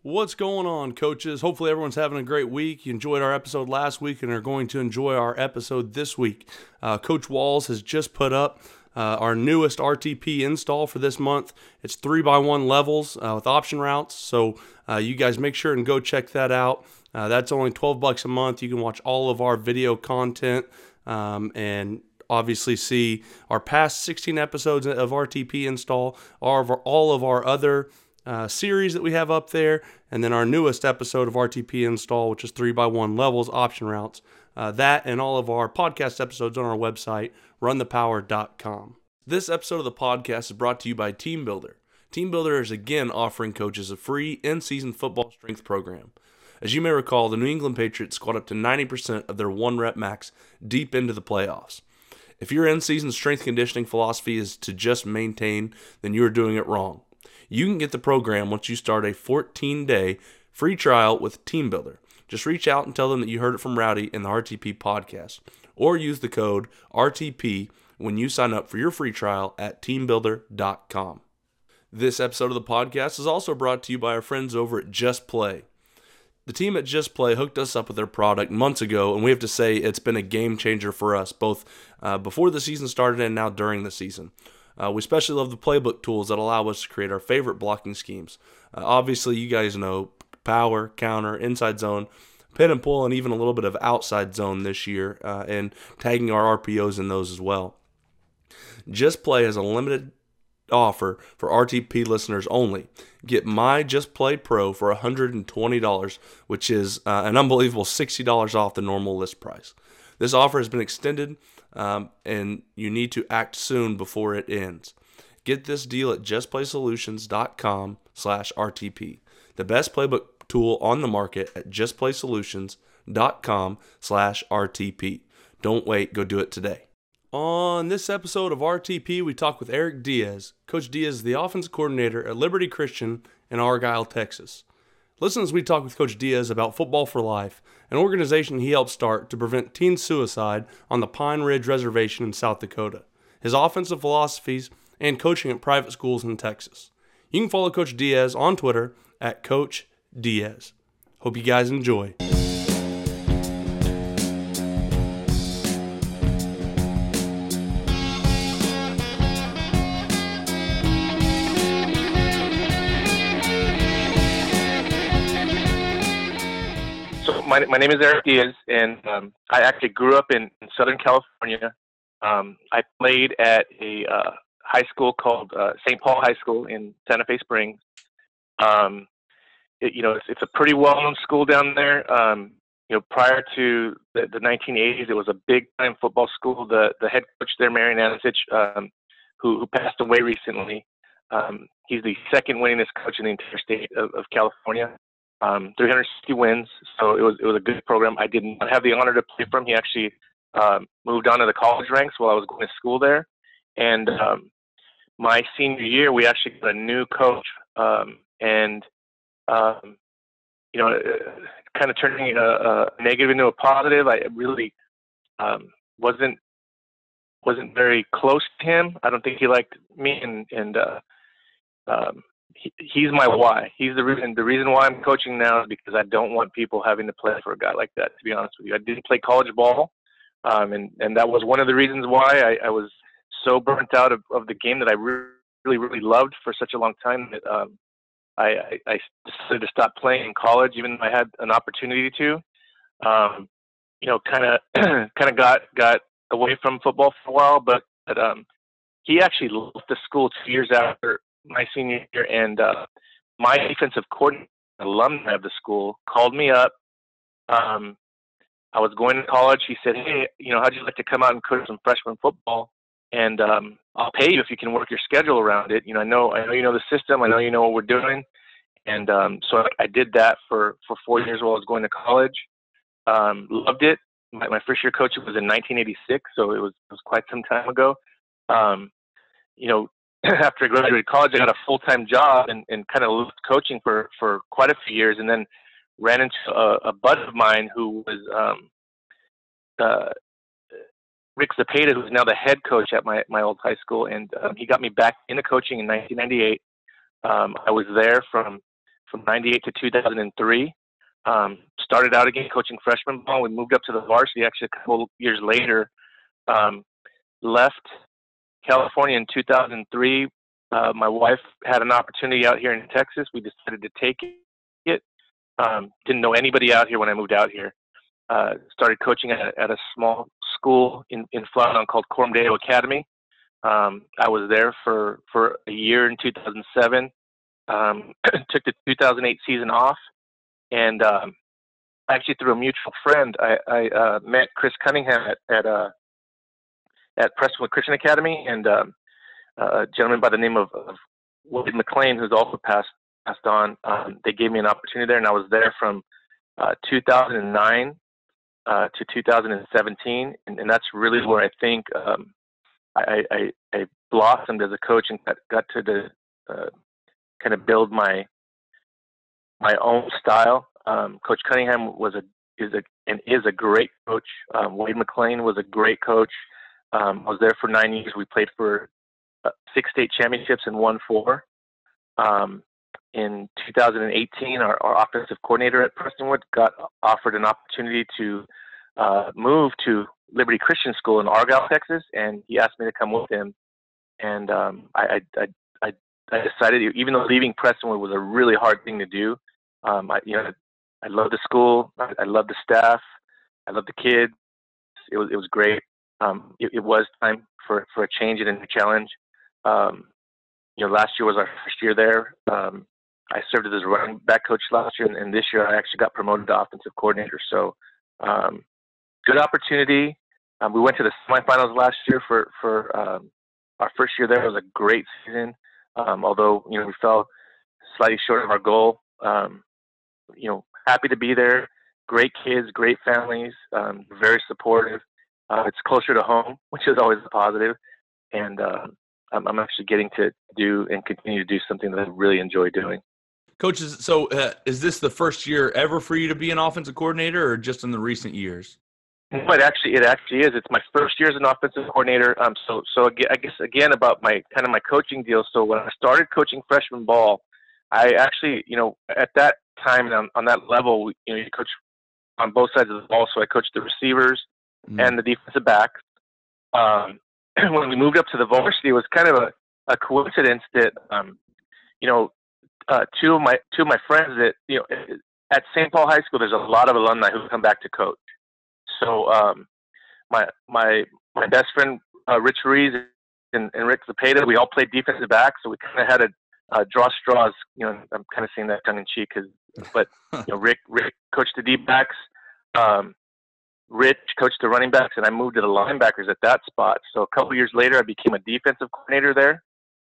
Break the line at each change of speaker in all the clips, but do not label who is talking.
What's going on, coaches? Hopefully everyone's having a great week. You enjoyed our episode last week and are going to enjoy our episode this week. Coach Walls has just put up our newest RTP install for this month. It's 3x1 levels with option routes, so you guys make sure and go check that out. That's only $12 a month. You can watch all of our video content and obviously see our past 16 episodes of RTP install, all of our other series that we have up there, and then our newest episode of RTP install, which is 3x1 levels, option routes. That and all of our podcast episodes on our website, runthepower.com. This episode of the podcast is brought to you by Team Builder. Team Builder is again offering coaches a free in-season football strength program. As you may recall, the New England Patriots squat up to 90% of their one-rep max deep into the playoffs. If your in-season strength conditioning philosophy is to just maintain, then you are doing it wrong. You can get the program once you start a 14-day free trial with Team Builder. Just reach out and tell them that you heard it from Rowdy in the RTP podcast, or use the code RTP when you sign up for your free trial at teambuilder.com. This episode of the podcast is also brought to you by our friends over at Just Play. The team at Just Play hooked us up with their product months ago, and we have to say it's been a game changer for us, both before the season started and now during the season. We especially love the playbook tools that allow us to create our favorite blocking schemes. Obviously, you guys know power, counter, inside zone, pin and pull, and even a little bit of outside zone this year, and tagging our RPOs in those as well. Just Play has a limited offer for RTP listeners only. Get my Just Play Pro for $120, which is an unbelievable $60 off the normal list price. This offer has been extended, and you need to act soon before it ends. Get this deal at justplaysolutions.com/RTP. The best playbook tool on the market at justplaysolutions.com/RTP. Don't wait, go do it today. On this episode of RTP, we talk with Eric Diaz. Coach Diaz is the offensive coordinator at Liberty Christian in Argyle, Texas. Listen as we talk with Coach Diaz about Football for Life, an organization he helped start to prevent teen suicide on the Pine Ridge Reservation in South Dakota, his offensive philosophies, and coaching at private schools in Texas. You can follow Coach Diaz on Twitter at Coach Diaz. Hope you guys enjoy.
My name is Eric Diaz, and I actually grew up in Southern California. I played at a high school called St. Paul High School in Santa Fe Springs. It's a pretty well-known school down there. Prior to the 1980s, it was a big-time football school. The head coach there, Marian Anasich, who passed away recently, he's the second winningest coach in the entire state of California. 360 wins, so it was a good program. I did not have the honor to play for him. He actually moved on to the college ranks while I was going to school there. And my senior year, we actually got a new coach, kind of turning a negative into a positive. I really wasn't very close to him. I don't think he liked me, and he's my why. He's the reason. The reason why I'm coaching now is because I don't want people having to play for a guy like that, to be honest with you. I didn't play college ball, and that was one of the reasons why I was so burnt out of the game that I really loved for such a long time that I decided to stop playing in college, even though I had an opportunity to. Kind of got away from football for a while, but he actually left the school 2 years after my senior year, and my defensive coordinator, alumni of the school, called me up. I was going to college. He said, "Hey, how'd you like to come out and coach some freshman football? And I'll pay you if you can work your schedule around it. I know you know the system. I know you know what we're doing." And so I did that for 4 years while I was going to college. Loved it. My first year coaching was in 1986, so it was quite some time ago. After I graduated college, I got a full-time job and kind of left coaching for quite a few years, and then ran into a bud of mine who was Rick Zapata, who's now the head coach at my old high school, and he got me back into coaching in 1998. I was there from from 98 to 2003. Started out again coaching freshman ball. We moved up to the varsity actually a couple years later. Left California in 2003. My wife had an opportunity out here in Texas. We decided to take it. Didn't know anybody out here when I moved out here. Started coaching at a small school in Floughton called Coram Deo Academy. I was there for a year in 2007. Took the 2008 season off, and actually through a mutual friend, I met Chris Cunningham at Prestonwood Christian Academy, and a gentleman by the name of Wade McLean, who's also passed on. They gave me an opportunity there, and I was there from 2009 to 2017, and that's really where I think I blossomed as a coach and got to kind of build my own style. Coach Cunningham is a great coach. Wade McLean was a great coach. I was there for 9 years. We played for 6 state championships and won 4. In 2018, our offensive coordinator at Prestonwood got offered an opportunity to move to Liberty Christian School in Argyle, Texas, and he asked me to come with him. And I decided, even though leaving Prestonwood was a really hard thing to do, I love the school, I love the staff, I love the kids. It was great. It was time for a change and a new challenge. Last year was our first year there. I served as running back coach last year, and this year I actually got promoted to offensive coordinator. So, good opportunity. We went to the semifinals last year for our first year there. It was a great season. Although, we fell slightly short of our goal. Happy to be there. Great kids, great families, very supportive. It's closer to home, which is always a positive. And I'm actually getting to do and continue to do something that I really enjoy doing.
Coaches, so is this the first year ever for you to be an offensive coordinator, or just in the recent years?
But actually is. It's my first year as an offensive coordinator. So I guess again about my coaching deal. So when I started coaching freshman ball, I actually, at that time on that level, you coach on both sides of the ball. So I coached the receivers and the defensive backs. When we moved up to the varsity, it was kind of a coincidence that two of my friends that at St. Paul High School, there's a lot of alumni who come back to coach. So my best friend Rich Ruiz and Rick Zepeda, we all played defensive back, so we kind of had to draw straws. I'm kind of saying that tongue in cheek, but Rick coached the deep backs, Rich coached the running backs, and I moved to the linebackers at that spot. So a couple years later, I became a defensive coordinator there.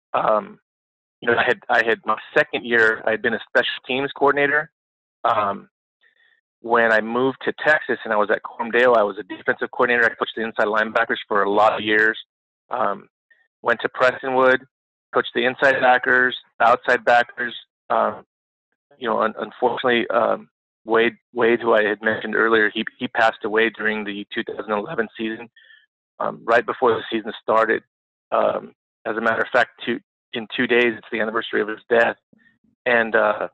I had my second year, I had been a special teams coordinator. When I moved to Texas and I was at Coram Deo, I was a defensive coordinator. I coached the inside linebackers for a lot of years. Went to Prestonwood, coached the inside backers, the outside backers. Unfortunately, Wade, who I had mentioned earlier, he passed away during the 2011 season, right before the season started. As a matter of fact, in 2 days, it's the anniversary of his death. And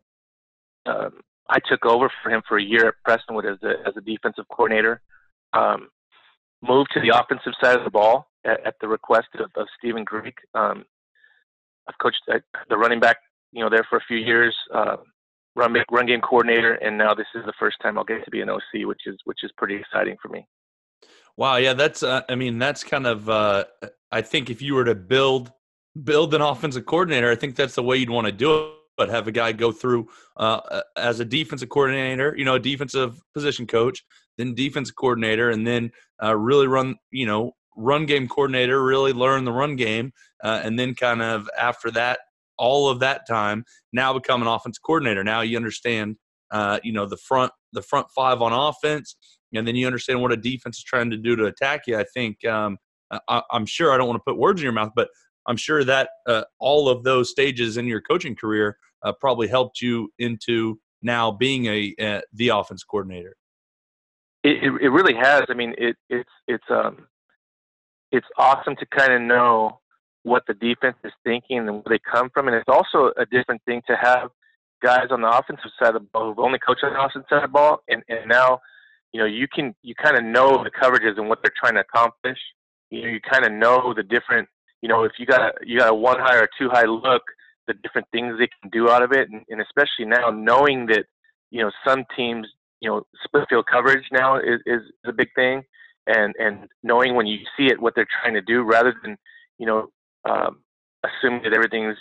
I took over for him for a year at Prestonwood as a defensive coordinator. Moved to the offensive side of the ball at the request of Stephen Greek. I've coached the running back, there for a few years. Run game coordinator, and now this is the first time I'll get to be an OC, which is pretty exciting for me.
Wow, yeah, that's that's kind of I think if you were to build an offensive coordinator, I think that's the way you'd want to do it. But have a guy go through as a defensive coordinator, a defensive position coach, then defensive coordinator, and then really run game coordinator, really learn the run game, and then kind of after that, all of that time, now become an offensive coordinator. Now you understand, the front five on offense, and then you understand what a defense is trying to do to attack you. I think I'm sure, I don't want to put words in your mouth, but I'm sure that all of those stages in your coaching career probably helped you into now being the offense coordinator.
It really has. I mean, it's awesome to kind of know what the defense is thinking and where they come from, and it's also a different thing to have guys on the offensive side of the ball who've only coached on the offensive side of the ball, and now, you kind of know the coverages and what they're trying to accomplish. You kind of know the different, if you got a one high or two high look, the different things they can do out of it, and especially now knowing that, some teams, split field coverage now is a big thing, and knowing when you see it what they're trying to do rather than, assuming that everything's,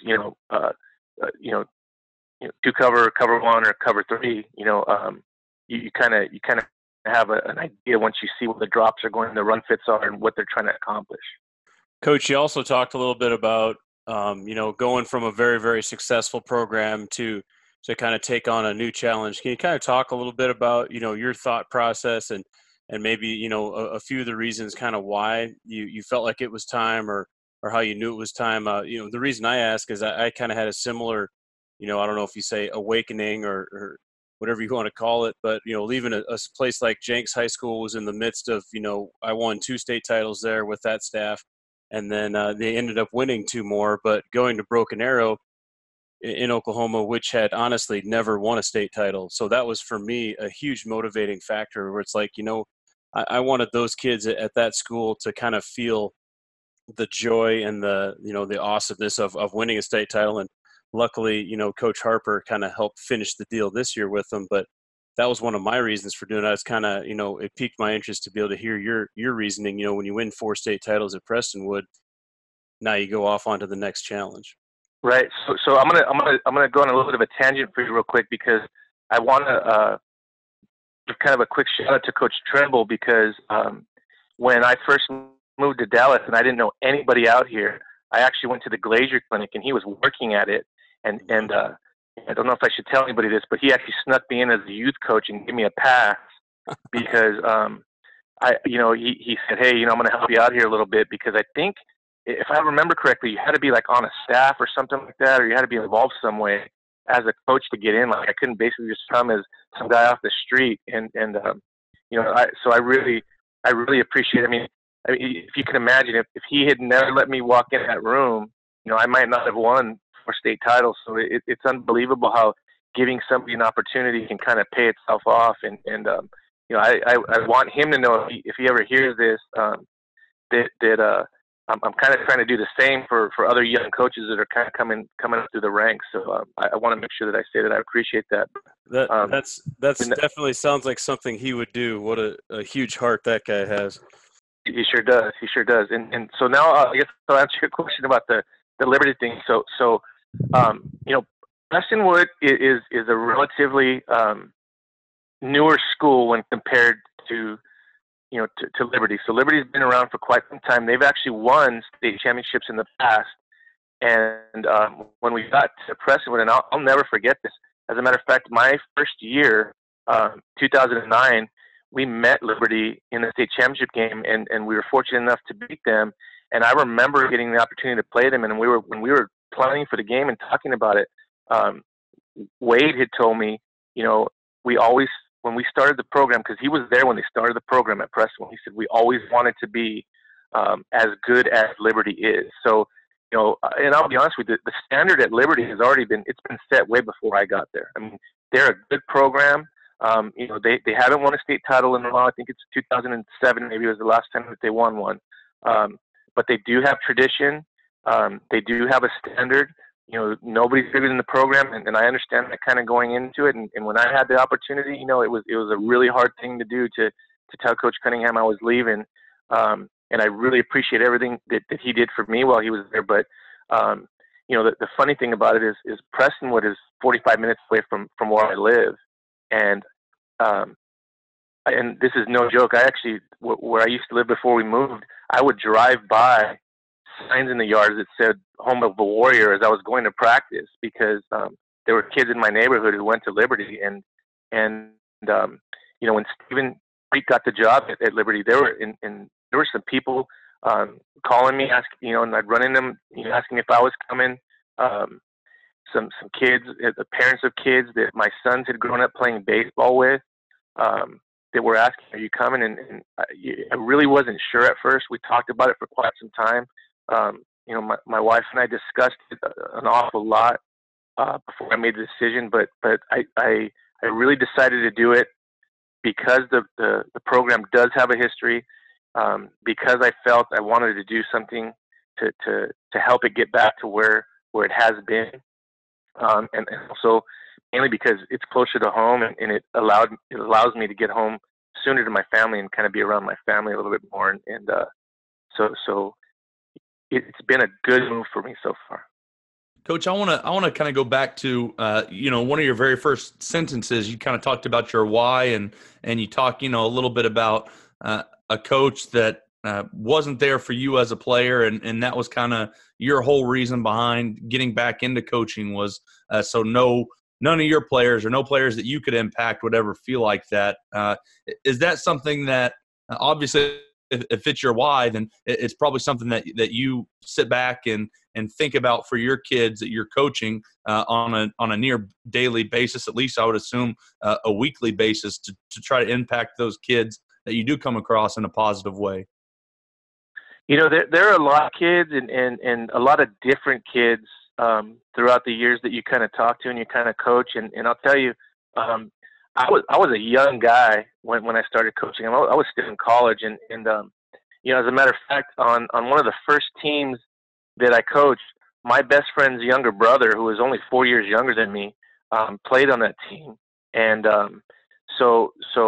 two cover one or cover three, you kind of have an idea once you see what the drops are going, the run fits are, and what they're trying to accomplish.
Coach, you also talked a little bit about, going from a very, very successful program to kind of take on a new challenge. Can you kind of talk a little bit about, your thought process and maybe, a few of the reasons kind of why you felt like it was time or how you knew it was time? The reason I ask is I kind of had a similar, I don't know if you say awakening or whatever you want to call it, but, leaving a place like Jenks High School was in the midst of, I won 2 state titles there with that staff. And then they ended up winning 2 more, but going to Broken Arrow in Oklahoma, which had honestly never won a state title. So that was for me a huge motivating factor where it's like, I wanted those kids at that school to kind of feel the joy and the, the awesomeness of winning a state title. And luckily, Coach Harper kind of helped finish the deal this year with them. But that was one of my reasons for doing it. It's kind of, it piqued my interest to be able to hear your reasoning. When you win 4 state titles at Prestonwood, now you go off onto the next challenge.
Right. So I'm gonna go on a little bit of a tangent for you real quick because I want to give kind of a quick shout out to Coach Trimble because when I first moved to Dallas and I didn't know anybody out here, I actually went to the Glazier Clinic and he was working at it, and I don't know if I should tell anybody this, but he actually snuck me in as a youth coach and gave me a pass because he said, hey, I'm going to help you out here a little bit because I think if I remember correctly, you had to be like on a staff or something like that, or you had to be involved some way as a coach to get in. Like I couldn't basically just come as some guy off the street. So I really appreciate it. I mean, if you can imagine, if he had never let me walk in that room, I might not have won 4 state titles. So it's unbelievable how giving somebody an opportunity can kind of pay itself off. I want him to know if he ever hears this, that I'm kind of trying to do the same for other young coaches that are kind of coming up through the ranks. So I want to make sure that I say that I appreciate that.
That's definitely sounds like something he would do. What a huge heart that guy has.
He sure does. And so now I guess I'll answer your question about the Liberty thing. So Prestonwood is a relatively newer school when compared to Liberty. So Liberty's been around for quite some time. They've actually won state championships in the past. And when we got to Prestonwood, and I'll never forget this. As a matter of fact, my first year, 2009, we met Liberty in the state championship game, and we were fortunate enough to beat them. And I remember getting the opportunity to play them. And when we were planning for the game and talking about it, Wade had told me, when we started the program, because he was there when they started the program at Preston, he said we always wanted to be as good as Liberty is. So, and I'll be honest with you, the standard at Liberty has already been set way before I got there. I mean, they're a good program. They haven't won a state title in a while. I think it's 2007, maybe it was the last time that they won one. But they do have tradition. They do have a standard. Nobody's bigger than the program, and I understand that kind of going into it. And when I had the opportunity, it was a really hard thing to do to tell Coach Cunningham I was leaving. And I really appreciate everything that he did for me while he was there. But the funny thing about it is Prestonwood is 45 minutes away from where I live, and this is no joke. I actually, where I used to live before we moved, I would drive by signs in the yard that said "Home of the Warrior" as I was going to practice because there were kids in my neighborhood who went to Liberty, and when Stephen Creek got the job at Liberty, there were some people calling me, asking, and I'd run into them, asking if I was coming. Some kids, the parents of kids that my sons had grown up playing baseball with, that were asking, "Are you coming?" And I really wasn't sure at first. We talked about it for quite some time. My wife and I discussed it an awful lot, before I made the decision, but I really decided to do it because the program does have a history, because I felt I wanted to do something to help it get back to where it has been, and also mainly because it's closer to home, and it allows me to get home sooner to my family and kind of be around my family a little bit more, and so it's been a good move for me so far.
Coach, I want to kind of go back to one of your very first sentences. You kind of talked about your why, and you talk a little bit about a coach that wasn't there for you as a player, and that was kind of your whole reason behind getting back into coaching was so none of your players or no players that you could impact would ever feel like that. Is that something that obviously, if it's your why, then it's probably something that you sit back and think about for your kids that you're coaching on a near daily basis, at least I would assume a weekly basis, to try to impact those kids that you do come across in a positive way.
There are a lot of kids and a lot of different kids throughout the years that you kind of talk to and you kind of coach. And I'll tell you, I was a young guy when I started coaching. I was still in college, and as a matter of fact, on one of the first teams that I coached, my best friend's younger brother, who was only 4 years younger than me, played on that team. And so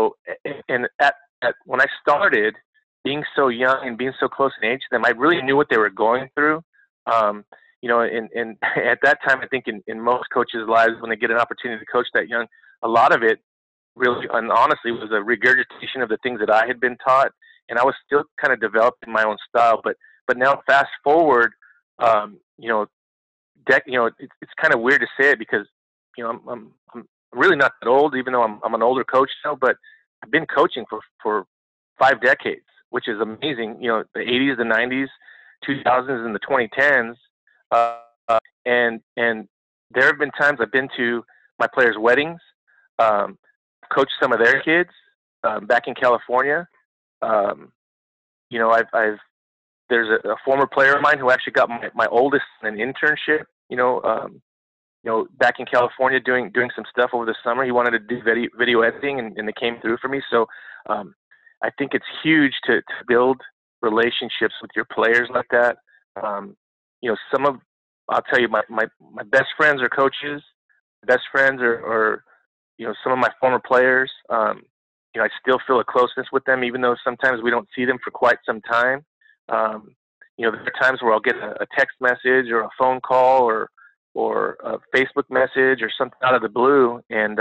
when I started, being so young and being so close in age to them, I really knew what they were going through. And at that time, I think in most coaches' lives, when they get an opportunity to coach that young, a lot of it really and honestly was a regurgitation of the things that I had been taught, and I was still kind of developing my own style. But now, fast forward, it's kind of weird to say it because I'm really not that old, even though I'm an older coach now. But I've been coaching for 5 decades, which is amazing. The 80s, the 90s, 2000s, and the 2010s, and there have been times I've been to my players' weddings. Coached some of their kids back in California. There's a former player of mine who actually got my oldest an internship. Back in California doing some stuff over the summer. He wanted to do video editing, and they came through for me. So I think it's huge to build relationships with your players like that. I'll tell you, my best friends are coaches. Best friends are some of my former players. I still feel a closeness with them, even though sometimes we don't see them for quite some time. There are times where I'll get a text message or a phone call or a Facebook message or something out of the blue. And,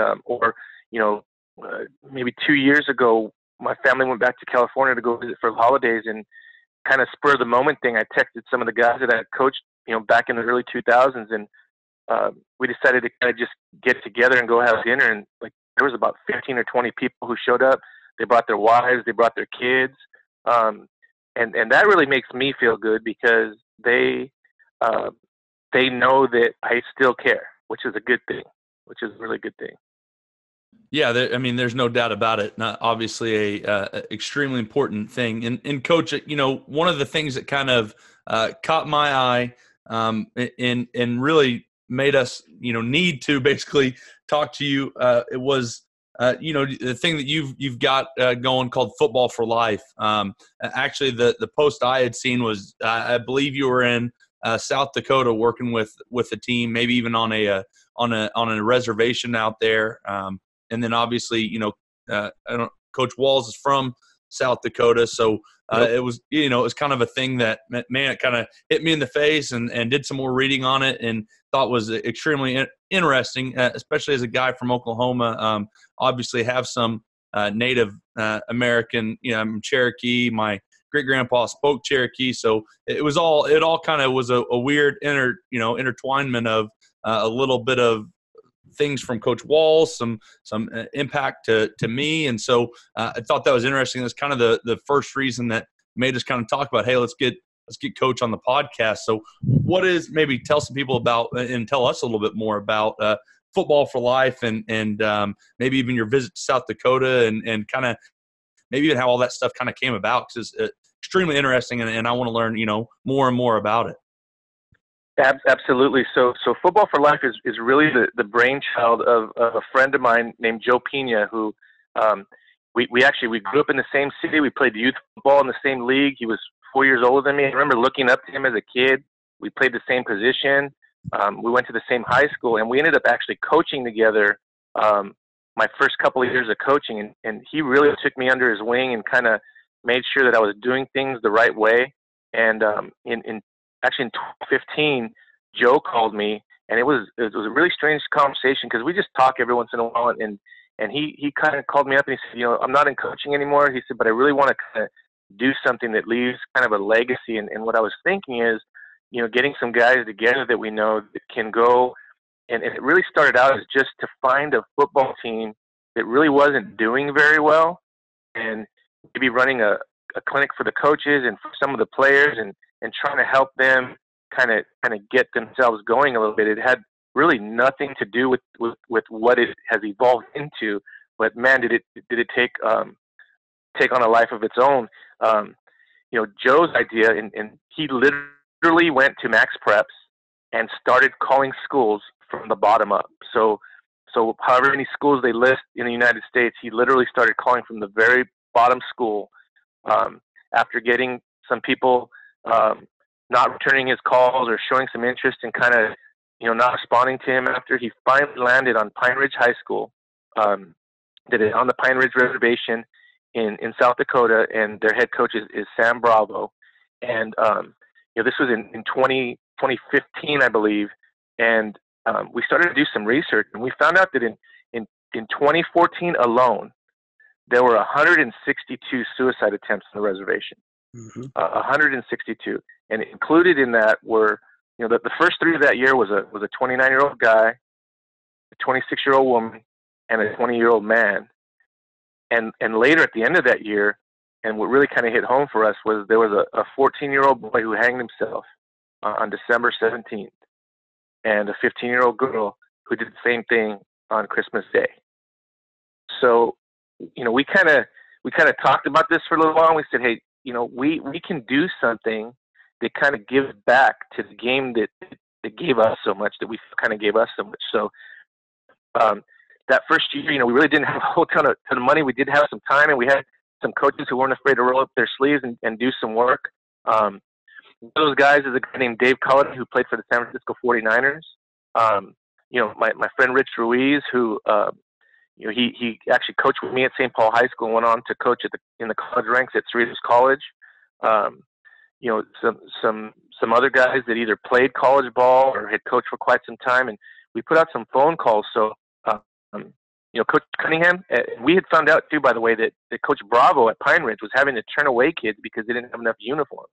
maybe 2 years ago, my family went back to California to go visit for the holidays, and kind of spur of the moment thing, I texted some of the guys that I coached, back in the early 2000s, and we decided to kind of just get together and go have dinner. And there was about 15 or 20 people who showed up. They brought their wives, they brought their kids. And that really makes me feel good because they know that I still care, which is a good thing, which is a really good thing.
Yeah, there's no doubt about it. Obviously, a extremely important thing. And Coach, one of the things that kind of caught my eye and really made us, need to basically talk to you. It was, the thing that you've got going called Football for Life. Actually, the post I had seen was, I believe you were in South Dakota working with a team, maybe even on a reservation out there. And then obviously, Coach Walls is from South Dakota, so it was, it was kind of a thing that, man, it kind of hit me in the face, and did some more reading on it, and thought was extremely interesting, especially as a guy from Oklahoma. Obviously, have some Native American, I'm Cherokee. My great grandpa spoke Cherokee, so it all kind of was a weird intertwinement of a little bit of things from Coach Walls, some impact to me. And so I thought that was interesting. That's kind of the first reason that made us kind of talk about, hey, let's get Coach on the podcast. So maybe tell some people about, and tell us a little bit more about Football for Life, and maybe even your visit to South Dakota, and kind of maybe even how all that stuff kind of came about, because it's extremely interesting, and I want to learn, more and more about it.
Absolutely. So Football for Life is really the brainchild of a friend of mine named Joe Pina, who um, we grew up in the same city. We played youth football in the same league. He was 4 years older than me. I remember looking up to him as a kid. We played the same position. We went to the same high school, and we ended up actually coaching together. My first couple of years of coaching, and he really took me under his wing and kind of made sure that I was doing things the right way. And in actually in 2015, Joe called me, and it was a really strange conversation because we just talk every once in a while, and he kind of called me up and he said, I'm not in coaching anymore. He said, but I really want to kind of do something that leaves kind of a legacy. And what I was thinking is, getting some guys together that we know that can go, and it really started out as just to find a football team that really wasn't doing very well, and maybe running a clinic for the coaches and for some of the players, and trying to help them kind of get themselves going a little bit. It had really nothing to do with what it has evolved into, but man, did it take on a life of its own. Joe's idea, and he literally went to Max Preps and started calling schools from the bottom up. So however many schools they list in the United States, he literally started calling from the very bottom school. After getting some people not returning his calls or showing some interest and kind of, not responding to him, after he finally landed on Pine Ridge High School, that is on the Pine Ridge Reservation in South Dakota, and their head coach is Sam Bravo. And this was in 2015, I believe, and we started to do some research, and we found out that in 2014 alone, there were 162 suicide attempts on the reservation. 162, and included in that were, the first three of that year was a 29-year-old guy, a 26-year-old woman, and a 20-year-old man. And later at the end of that year, and what really kind of hit home for us was there was a 14-year-old boy who hanged himself on December 17th, and a 15-year-old girl who did the same thing on Christmas Day. So, we kind of talked about this for a little while, and we said, hey, we can do something that kind of gives back to the game that gave us so much, that we kind of gave us so much. So that first year, we really didn't have a whole ton of money. We did have some time, and we had some coaches who weren't afraid to roll up their sleeves and do some work. One of those guys is a guy named Dave Cullen, who played for the San Francisco 49ers. My friend Rich Ruiz, who he actually coached with me at St. Paul High School and went on to coach in the college ranks at Cerritos College. Some other guys that either played college ball or had coached for quite some time, and we put out some phone calls. So, Coach Cunningham, we had found out too, by the way, that Coach Bravo at Pine Ridge was having to turn away kids because they didn't have enough uniforms.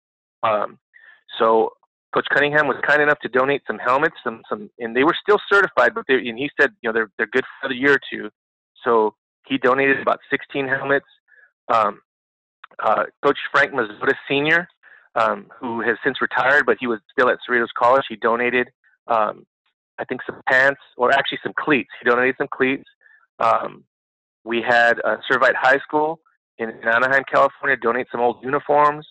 So Coach Cunningham was kind enough to donate some helmets, and they were still certified, but and he said, they're good for the year or two. So he donated about 16 helmets. Coach Frank Mazzotta Sr., who has since retired, but he was still at Cerritos College, he donated, I think, some pants, or actually some cleats. He donated some cleats. We had Servite High School in Anaheim, California, donate some old uniforms.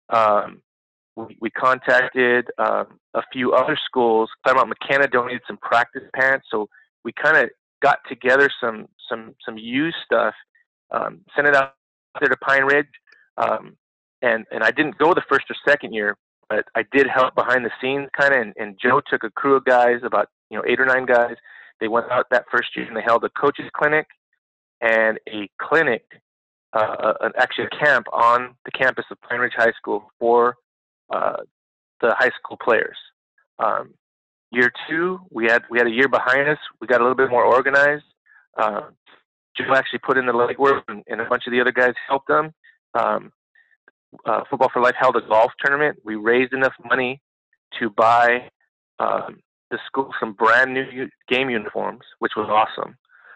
We contacted a few other schools. Claremont McKenna donated some practice pants. So we kind of got together some used stuff, sent it out there to Pine Ridge. And I didn't go the first or second year, but I did help behind the scenes kind of. And Joe took a crew of guys, about 8 or 9 guys. They went out that first year and they held a coaches clinic and a clinic, actually a camp on the campus of Pine Ridge High School for the high school players. Year 2, we had a year behind us. We got a little bit more organized. Joe actually put in the legwork, and a bunch of the other guys helped them. Football for Life held a golf tournament. We raised enough money to buy the school some brand new game uniforms, which was awesome.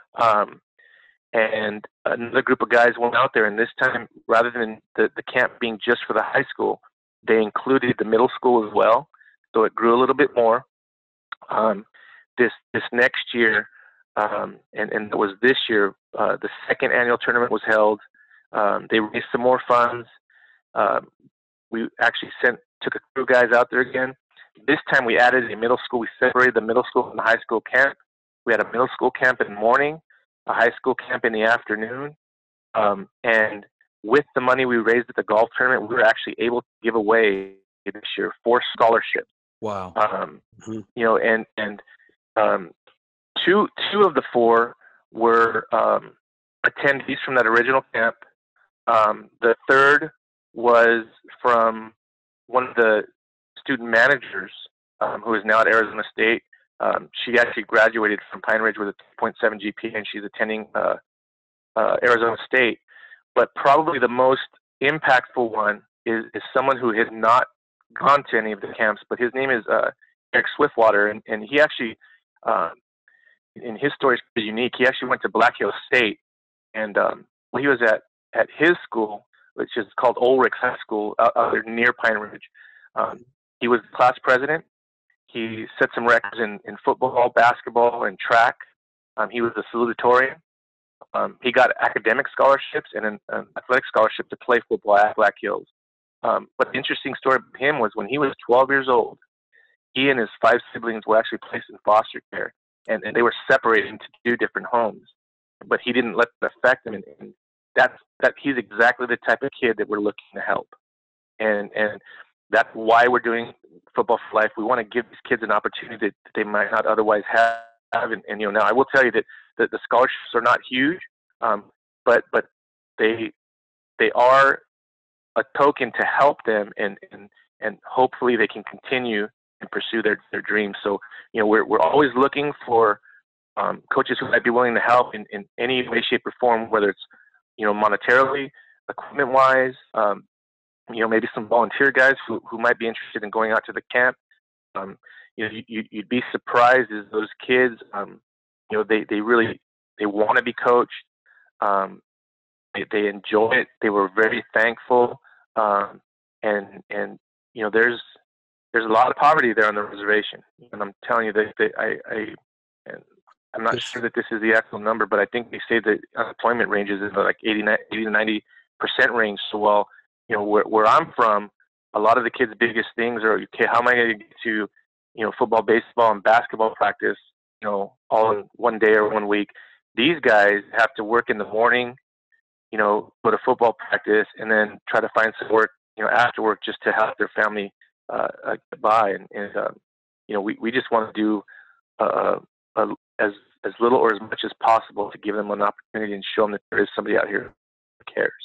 And another group of guys went out there, and this time, rather than the camp being just for the high school, they included the middle school as well. So it grew a little bit more. This next year, and it was this year, the second annual tournament was held. They raised some more funds. We actually took a crew of guys out there again. This time we added a middle school. We separated the middle school from the high school camp. We had a middle school camp in the morning, a high school camp in the afternoon. And with the money we raised at the golf tournament, we were actually able to give away this year 4 scholarships.
Wow.
You know, and two of the 4 were attendees from that original camp. The third was from one of the student managers who is now at Arizona State. She actually graduated from Pine Ridge with a 2.7 GPA, and she's attending Arizona State. But probably the most impactful one is someone who has not gone to any of the camps, but his name is Eric Swiftwater, and he actually, in his story, is pretty unique. He actually went to Black Hills State, and when he was at his school, which is called Ulrich High School, out there near Pine Ridge, he was the class president. He set some records in football, basketball, and track. He was a salutatorian. He got academic scholarships and an athletic scholarship to play football at Black Hills. But the interesting story about him was when he was 12 years old, he and his 5 siblings were actually placed in foster care, and they were separated into 2 different homes. But he didn't let it affect him, and he's exactly the type of kid that we're looking to help. And that's why we're doing Football for Life. We want to give these kids an opportunity that they might not otherwise have. And you know, now I will tell you that the scholarships are not huge, but they are a token to help them, and hopefully they can continue and pursue their dreams. So, you know, we're always looking for coaches who might be willing to help in any way, shape, or form, whether it's, you know, monetarily, equipment wise, you know, maybe some volunteer guys who might be interested in going out to the camp. You know, you'd be surprised as those kids, you know, they really want to be coached. They enjoy it. They were very thankful. And you know, there's a lot of poverty there on the reservation. And I'm telling you that I'm not sure that this is the actual number, but I think they say that unemployment ranges in like 80 to 90% range. So while, you know, where I'm from, a lot of the kids' biggest things are, okay, how am I going to get to, you know, football, baseball, and basketball practice, you know, all in one day or 1 week. These guys have to work in the morning, you know, go to football practice, and then try to find some work, you know, after work, just to help their family get by. And you know, we just want to do as little or as much as possible to give them an opportunity and show them that there is somebody out here who cares.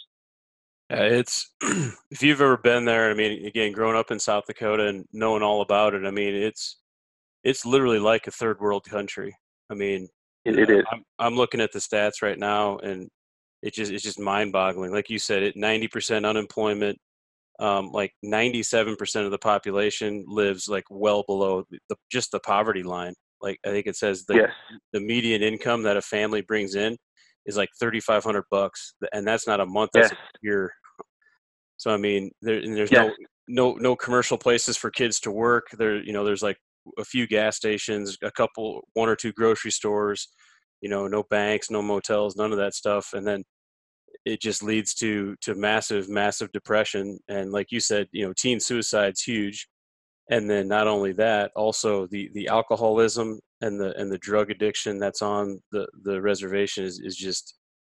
It's if you've ever been there, I mean, again, growing up in South Dakota and knowing all about it, I mean, it's literally like a third world country. I mean,
it is.
I'm looking at the stats right now, and it's just mind-boggling. Like you said, 90% unemployment. Like 97% of the population lives like well below just the poverty line. Like I think it says the median income that a family brings in is like $3,500, and that's not a month. That's a year. So I mean, there's no commercial places for kids to work. There, you know, there's like a few gas stations, one or two grocery stores. You know, no banks, no motels, none of that stuff, and then it just leads to massive depression. And like you said, you know, teen suicide's huge. And then not only that, also the alcoholism and the drug addiction that's on the reservation is just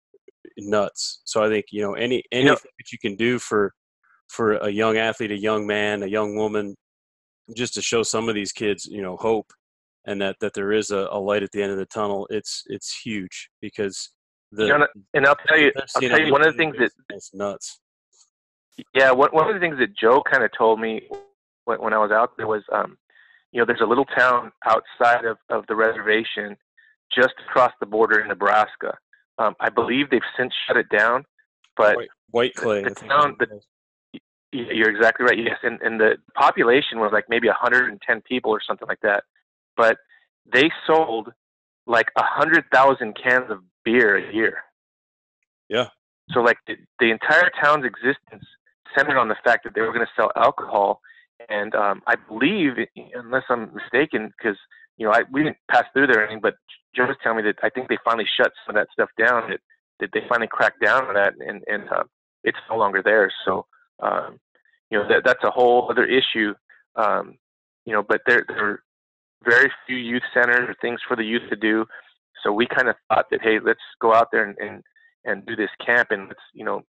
nuts. So I think, you know, anything that you can do for a young athlete, a young man, a young woman, just to show some of these kids, you know, hope, and that there is a light at the end of the tunnel, it's huge. Because
and I'll tell you one of the things that
it's nuts.
Yeah, one of the things that Joe kind of told me when I was out there was, you know, there's a little town outside of the reservation, just across the border in Nebraska. I believe they've since shut it down, but
White Clay.
The town, you're exactly right. Yes, and the population was like maybe 110 people or something like that, but they sold like 100,000 cans of beer a year.
Yeah.
So like the entire town's existence centered on the fact that they were going to sell alcohol. And I believe, unless I'm mistaken, because, you know, we didn't pass through there or anything, but Joe was telling me that I think they finally shut some of that stuff down, that they finally cracked down on that, and it's no longer there. So, you know, that's a whole other issue but there are very few youth centers or things for the youth to do. So we kind of thought that, hey, let's go out there and do this camp. And let's,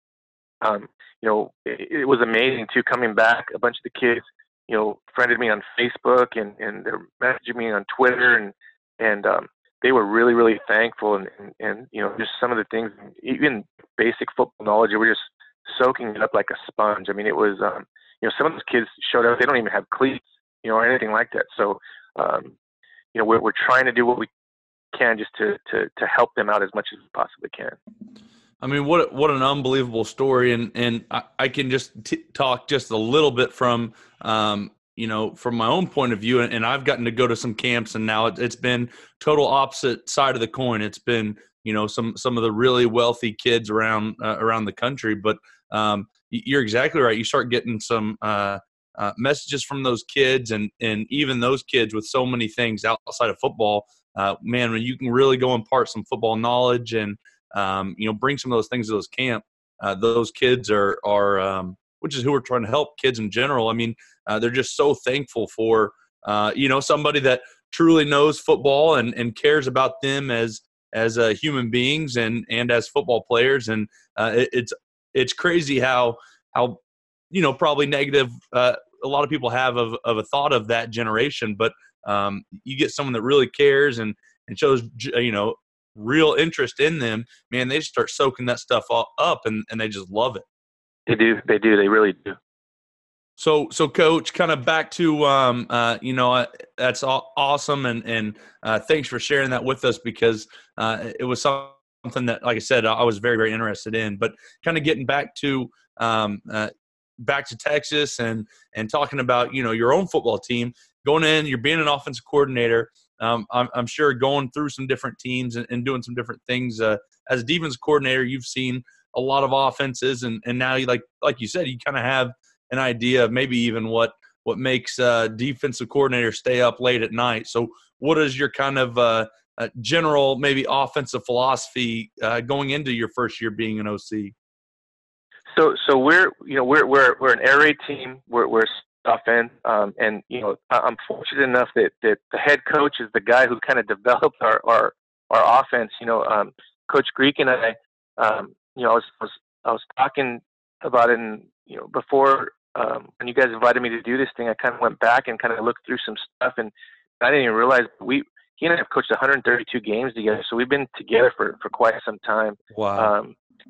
it was amazing too, coming back. A bunch of the kids, friended me on Facebook and they're messaging me on Twitter and they were really, really thankful. And just some of the things, even basic football knowledge, we're just soaking it up like a sponge. I mean, it was, some of those kids showed up, they don't even have cleats, or anything like that. So, we're trying to do what we can just to help them out as much as we possibly can.
I mean, what an unbelievable story, and I can just talk just a little bit from from my own point of view, and I've gotten to go to some camps, and now it's been total opposite side of the coin. It's been some of the really wealthy kids around the country, but you're exactly right. You start getting some messages from those kids, and even those kids with so many things outside of football. Man, when you can really go impart some football knowledge and bring some of those things to those camp. Those kids are which is who we're trying to help, kids in general. I mean, they're just so thankful for, somebody that truly knows football and cares about them as human beings and as football players. And it's crazy how probably negative a lot of people have of a thought of that generation, but you get someone that really cares and shows real interest in them, man, they start soaking that stuff up and they just love it.
They do. They really do.
So Coach, kind of back to, that's awesome. And thanks for sharing that with us, because it was something that, like I said, I was very, very interested in, but kind of getting back to Texas and talking about, your own football team going in, you're being an offensive coordinator. I'm sure going through some different teams and doing some different things. As a defense coordinator, you've seen a lot of offenses, and now you like you said, you kind of have an idea of maybe even what makes defensive coordinators stay up late at night. So what is your kind of general maybe offensive philosophy going into your first year being an OC?
So we're an air raid team. We're offense, and I'm fortunate enough that the head coach is the guy who kind of developed our offense. Coach Greek and I, I was talking about it, and before when you guys invited me to do this thing, I kind of went back and kind of looked through some stuff, and I didn't even realize he and I have coached 132 games together, so we've been together for quite some time.
Wow.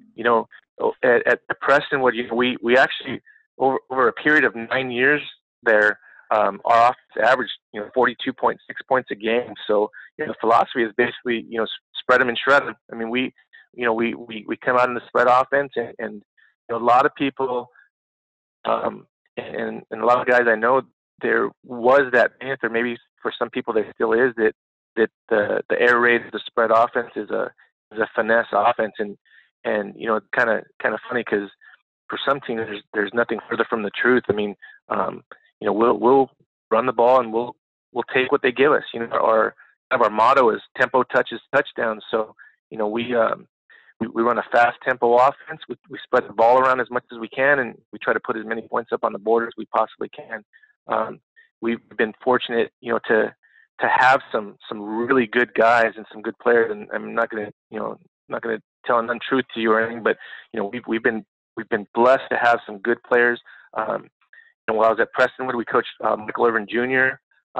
At Prestonwood, we actually over a period of 9 years there, our offense averaged 42.6 points a game. So the philosophy is basically spread them and shred them. I mean, we come out in the spread offense, and a lot of people and a lot of guys I know, there was that myth, or maybe for some people there still is, that the air raid, the spread offense is a finesse offense, and it's kind of funny because for some teams there's nothing further from the truth. I mean, we'll run the ball and we'll take what they give us. Our motto is tempo touches touchdowns. So we run a fast tempo offense. We spread the ball around as much as we can, and we try to put as many points up on the board as we possibly can. We've been fortunate, to have some really good guys and some good players. And I'm not going to tell an untruth to you or anything, but we've been blessed to have some good players. And while I was at Prestonwood, we coached Michael Irvin Jr.,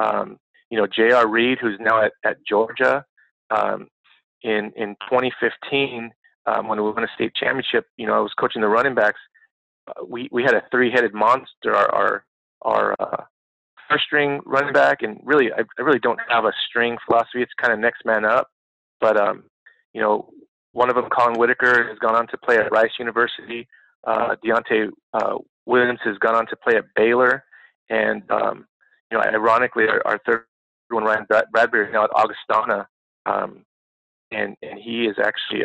J.R. Reed, who's now at Georgia. In 2015, when we won a state championship, I was coaching the running backs. We had a three-headed monster. Our first string running back, and really, I really don't have a string philosophy. It's kind of next man up. But one of them, Colin Whitaker, has gone on to play at Rice University. Deontay Williams has gone on to play at Baylor, and ironically, our third one, Ryan Bradbury, is now at Augustana, and he is actually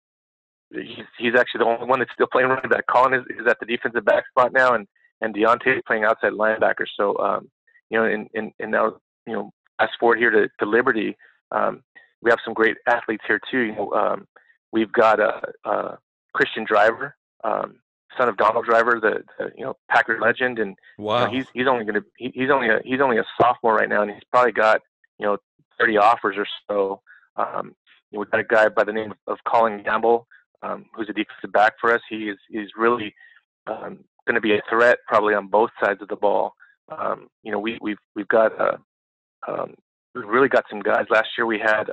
he's actually the only one that's still playing running back. Colin is at the defensive back spot now, and Deontay is playing outside linebacker. So and now fast forward here to Liberty, we have some great athletes here too. We've got a Christian Driver. son of Donald Driver, the Packard legend, and
wow,
he's only a sophomore right now, and he's probably got 30 offers or so. We've got a guy by the name of Colin Gamble, who's a defensive back for us. He's really going to be a threat probably on both sides of the ball. We've got we've really got some guys. Last year we had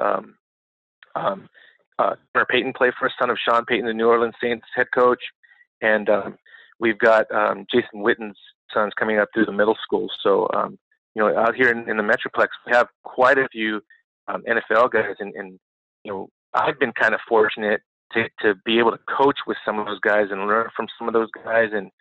Connor Payton play for us, son of Sean Payton, the New Orleans Saints head coach, and we've got Jason Witten's sons coming up through the middle school. So out here in the Metroplex, we have quite a few NFL guys, and I've been kind of fortunate to be able to coach with some of those guys and learn from some of those guys, and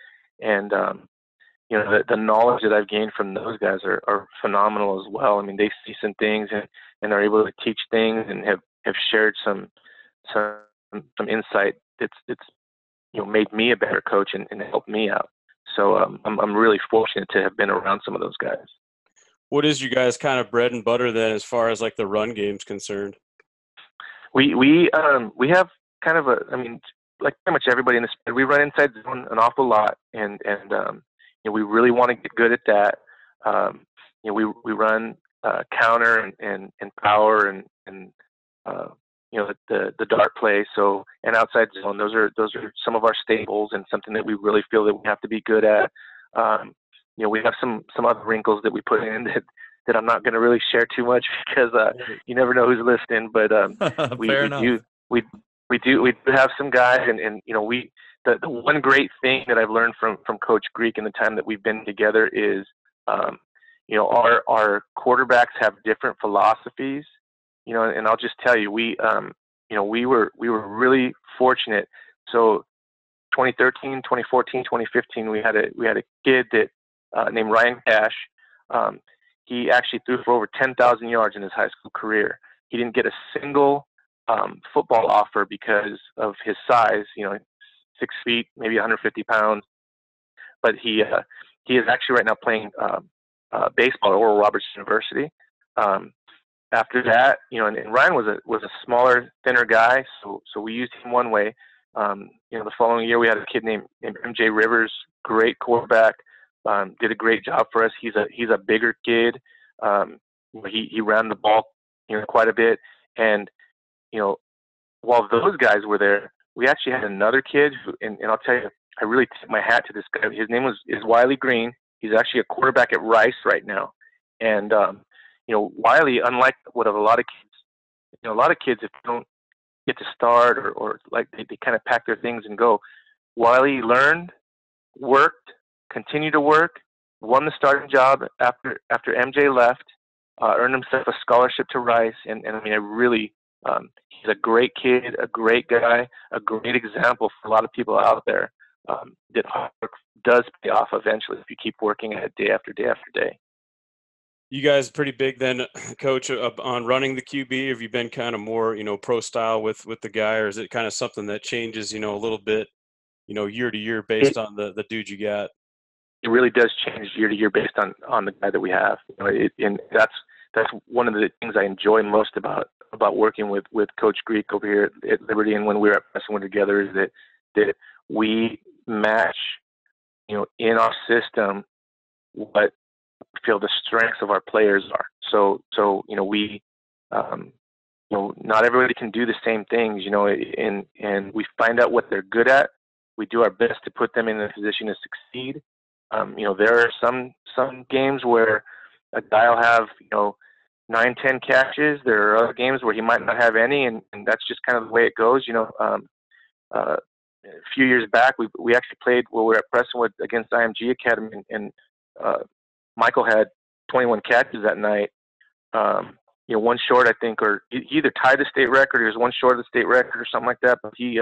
the knowledge that I've gained from those guys are phenomenal as well. I mean, they see some things and are able to teach things and have shared some insight that's made me a better coach and helped me out. So I'm really fortunate to have been around some of those guys.
What is you guys kind of bread and butter then, as far as like the run game's concerned?
We have kind of like pretty much everybody in the spread, we run inside zone an awful lot, and we really want to get good at that. We run counter and power and the dart play. So, and outside zone, those are some of our staples and something that we really feel that we have to be good at. We have some other wrinkles that we put in that I'm not going to really share too much because you never know who's listening. But we do have some guys, and the one great thing that I've learned from Coach Greek in the time that we've been together is our quarterbacks have different philosophies. And I'll just tell you, we were really fortunate. So 2013, 2014, 2015, we had a kid that named Ryan Cash. He actually threw for over 10,000 yards in his high school career. He didn't get a single football offer because of his size, 6 feet, maybe 150 pounds. But he is actually right now playing baseball at Oral Roberts University. After that, and Ryan was a smaller, thinner guy, so we used him one way. The following year we had a kid named MJ Rivers, great quarterback, did a great job for us. He's a bigger kid. He ran the ball, quite a bit. And while those guys were there, we actually had another kid who, and I'll tell you, I really tip my hat to this guy. His name is Wiley Green. He's actually a quarterback at Rice right now, and Wiley, unlike what a lot of kids, if they don't get to start or like they kind of pack their things and go. Wiley learned, worked, continued to work, won the starting job after MJ left, earned himself a scholarship to Rice, and I mean, he's a great kid, a great guy, a great example for a lot of people out there. That hard work does pay off eventually if you keep working at it day after day after day.
You guys pretty big then, Coach, on running the QB? Have you been kind of more, pro style with the guy, or is it kind of something that changes, a little bit, year to year based on the dude you got?
It really does change year to year based on the guy that we have. And that's one of the things I enjoy most about working with Coach Greek over here at Liberty, and when we were at Prestonwood together, is that we match, in our system what we feel the strengths of our players are. So we, not everybody can do the same things, and we find out what they're good at. We do our best to put them in a position to succeed. There are some games where a guy will have, 9-10 catches. There are other games where he might not have any, and that's just kind of the way it goes. A few years back, we actually played while we were at Prestonwood against IMG Academy, and Michael had 21 catches that night. One short, I think, or he either tied the state record, or he was one short of the state record, or something like that. But he,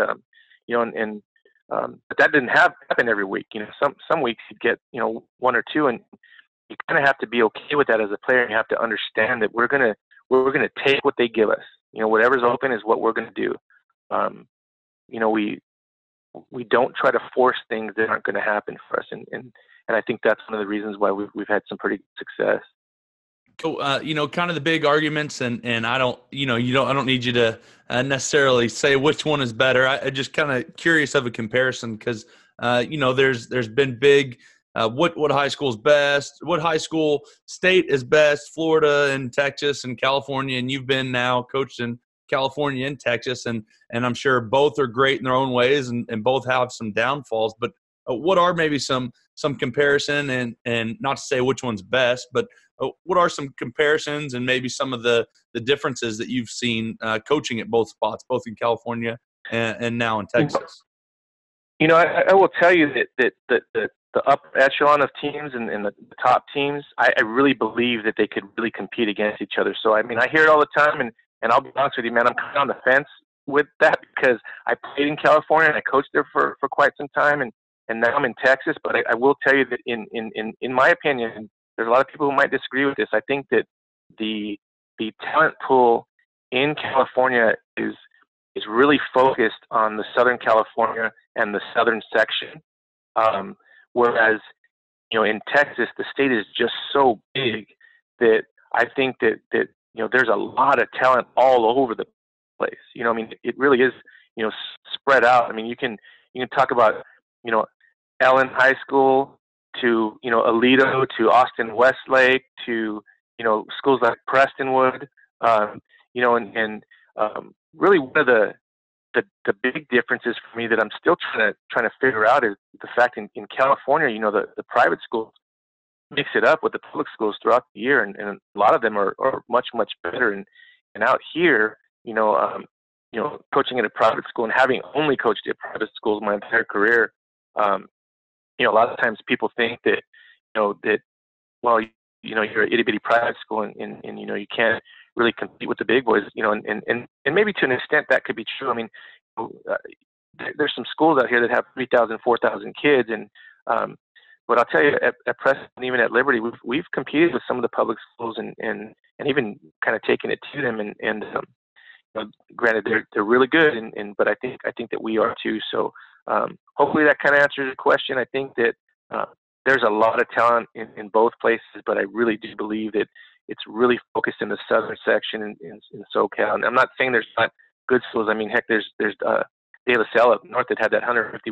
but that didn't happen every week. Some weeks he'd get one or two, and you kind of have to be okay with that as a player. You have to understand that we're gonna take what they give us. Whatever's open is what we're gonna do. We don't try to force things that aren't going to happen for us, and I think that's one of the reasons why we've had some pretty good success.
So, kind of the big arguments, and I don't, I don't need you to necessarily say which one is better. I just kind of curious of a comparison because there's been big. What high school is best? What high school state is best? Florida and Texas and California, and you've been now coached in California and Texas, and I'm sure both are great in their own ways, and both have some downfalls. But what are maybe some comparison, and not to say which one's best, but what are some comparisons and maybe some of the differences that you've seen coaching at both spots, both in California and now in Texas?
I will tell you that the upper echelon of teams and the top teams, I really believe that they could really compete against each other. So, I mean, I hear it all the time, and I'll be honest with you, man, I'm kind of on the fence with that because I played in California and I coached there for quite some time, and now I'm in Texas. But I will tell you that in my opinion, there's a lot of people who might disagree with this. I think that the talent pool in California is really focused on the Southern California and the Southern section. Whereas, in Texas, the state is just so big that I think that there's a lot of talent all over the place. I mean, it really is, spread out. I mean, you can talk about, Ellen High School to, Aledo to Austin Westlake to, schools like Prestonwood, really one of the big differences for me that I'm still trying to figure out is the fact in California, the private schools mix it up with the public schools throughout the year, and a lot of them are much, much better. And out here, coaching at a private school and having only coached at private schools my entire career, a lot of times people think that, you're an itty bitty private school and you can't really compete with the big boys, and maybe to an extent that could be true. I mean, there's some schools out here that have 3,000, 4,000 kids, and but I'll tell you, at Preston, even at Liberty, we've competed with some of the public schools and even kind of taken it to them, and granted they're really good, but I think that we are too. So hopefully that kind of answers the question. I think that there's a lot of talent in both places, but I really do believe that it's really focused in the southern section in SoCal. And I'm not saying there's not good schools. I mean, heck, there's De La Salle up north that had that 150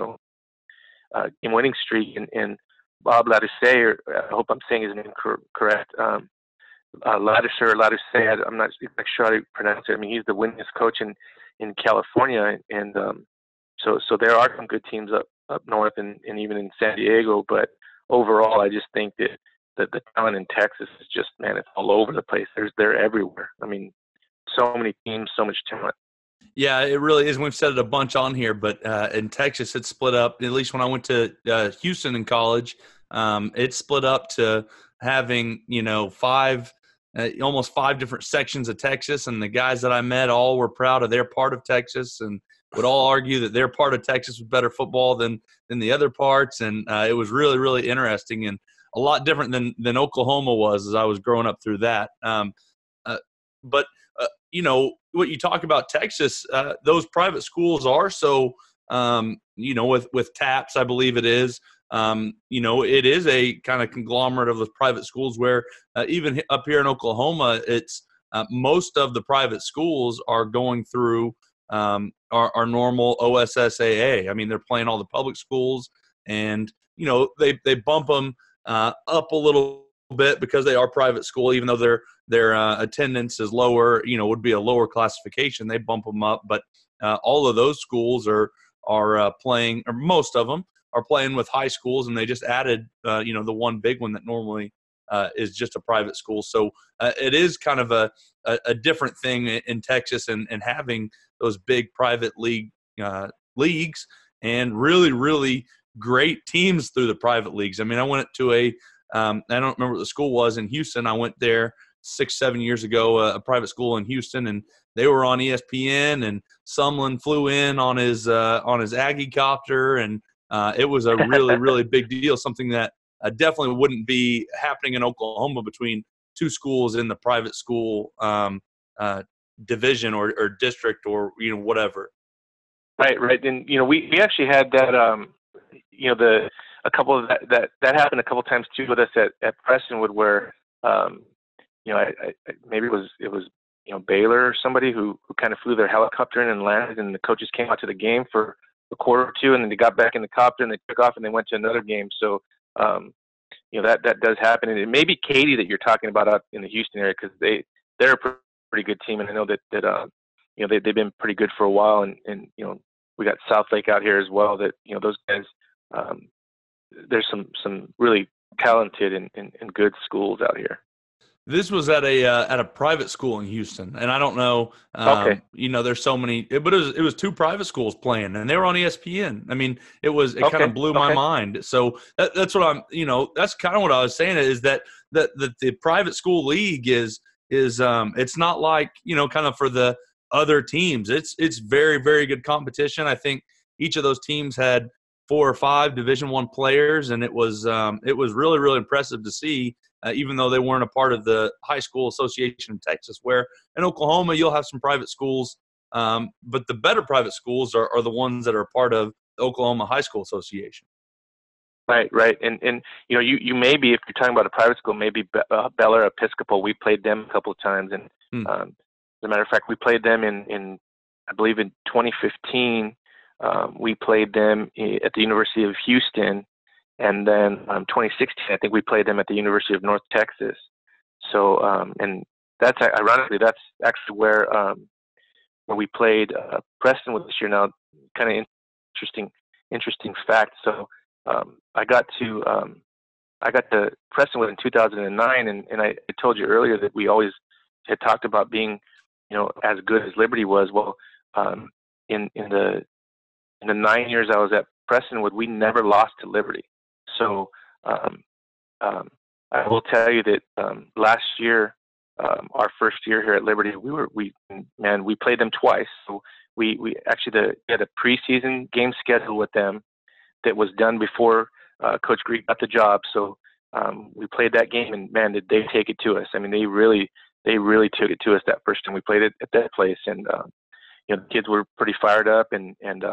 game winning streak, and Bob Ladouceur, or I hope I'm saying his name correct. Ladouceur, I'm not sure how to pronounce it. I mean, he's the winningest coach in California, and so there are some good teams up north and even in San Diego. But overall, I just think that the talent in Texas is just, man, it's all over the place. They're everywhere. I mean, so many teams, so much talent.
Yeah, it really is. We've said it a bunch on here, but in Texas, it's split up. At least when I went to Houston in college, it's split up to having, almost 5 different sections of Texas. And the guys that I met all were proud of their part of Texas and would all argue that their part of Texas was better football than the other parts. And it was really, really interesting and a lot different than Oklahoma was as I was growing up through that. But what you talk about Texas, those private schools are so, with TAPS, I believe it is, it is a kind of conglomerate of those private schools where even up here in Oklahoma, it's most of the private schools are going through our normal OSSAA. I mean, they're playing all the public schools, and, they bump them up a little bit because they are private school, even though their attendance is lower, would be a lower classification. They bump them up, but all of those schools are playing, or most of them are playing with high schools, and they just added, the one big one that normally is just a private school. So it is kind of a different thing in Texas, and having those big private leagues and really, really great teams through the private leagues. I mean, I went to I don't remember what the school was in Houston. I went there 6-7 years ago, a private school in Houston, and they were on ESPN, and Sumlin flew in on his Aggie copter, and it was a really, really big deal, something that definitely wouldn't be happening in Oklahoma between 2 schools in the private school division or district or, whatever.
Right. And, we actually had that, a couple of that happened a couple of times too with us at Prestonwood, where, maybe it was Baylor or somebody who kind of flew their helicopter in and landed, and the coaches came out to the game for a quarter or two, and then they got back in the copter and they took off and they went to another game. So, that does happen. And it may be Katy that you're talking about out in the Houston area, because they're a pretty good team, and I know that they've been pretty good for a while. And we got South Lake out here as well. That those guys, there's some really talented and good schools out here.
This was at a private school in Houston, and I don't know.
Okay.
There's so many, but it was two private schools playing, and they were on ESPN. I mean, it kind of blew my mind. So that's what I'm. That's kind of what I was saying, is that the private school league is it's not like kind of for the other teams. It's very, very good competition. I think each of those teams had 4 or 5 Division I players, and it was really, really impressive to see. Even though they weren't a part of the High School Association in Texas, where in Oklahoma you'll have some private schools, but the better private schools are the ones that are a part of the Oklahoma High School Association.
Right. And you may be, if you're talking about a private school, maybe Beller Episcopal. We played them a couple of times, and as a matter of fact, we played them in I believe in 2015. We played them at the University of Houston. And then 2016, I think we played them at the University of North Texas. So, and that's ironically, that's actually where we played Prestonwood this year. Now, kind of interesting fact. So, I got to Prestonwood in 2009, and I told you earlier that we always had talked about being, as good as Liberty was. Well, in the 9 years I was at Prestonwood, we never lost to Liberty. So I will tell you that last year, our first year here at Liberty, we played them twice. So we actually had a preseason game schedule with them that was done before Coach Greek got the job. So we played that game, and man, did they take it to us. I mean, they really took it to us that first time we played it at that place. And the kids were pretty fired up, and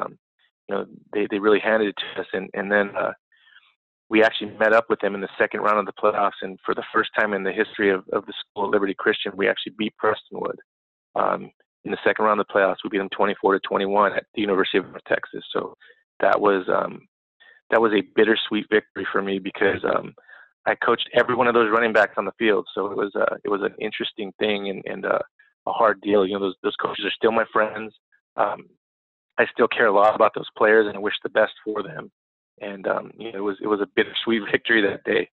they really handed it to us. And then we actually met up with them in the second round of the playoffs, and for the first time in the history of the school, Liberty Christian, we actually beat Prestonwood in the second round of the playoffs. We beat them 24-21 at the University of North Texas. So that was a bittersweet victory for me, because I coached every one of those running backs on the field. So it was an interesting thing and a hard deal. Those coaches are still my friends. I still care a lot about those players, and I wish the best for them. And it was a bittersweet victory that day,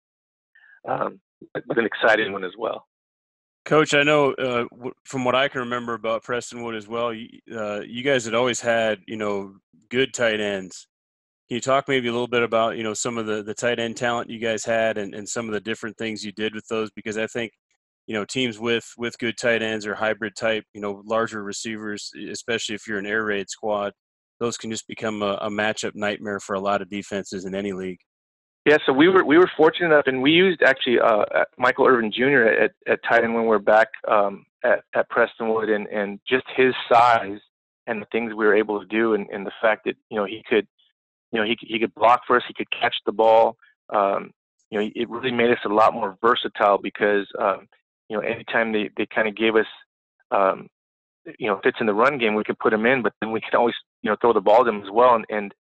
but an exciting one as well.
Coach, I know from what I can remember about Prestonwood as well, you guys had always had good tight ends. Can you talk maybe a little bit about some of the tight end talent you guys had, and some of the different things you did with those? Because I think teams with good tight ends or hybrid type larger receivers, especially if you're an air raid squad, those can just become a matchup nightmare for a lot of defenses in any league.
Yeah, so we were fortunate enough, and we used actually Michael Irvin Jr. at tight end when we were back at Prestonwood, and just his size and the things we were able to do, and the fact that he could block for us, he could catch the ball. It really made us a lot more versatile, because anytime they kind of gave us fits in the run game, we could put him in, but then we could always, throw the ball to him as well. And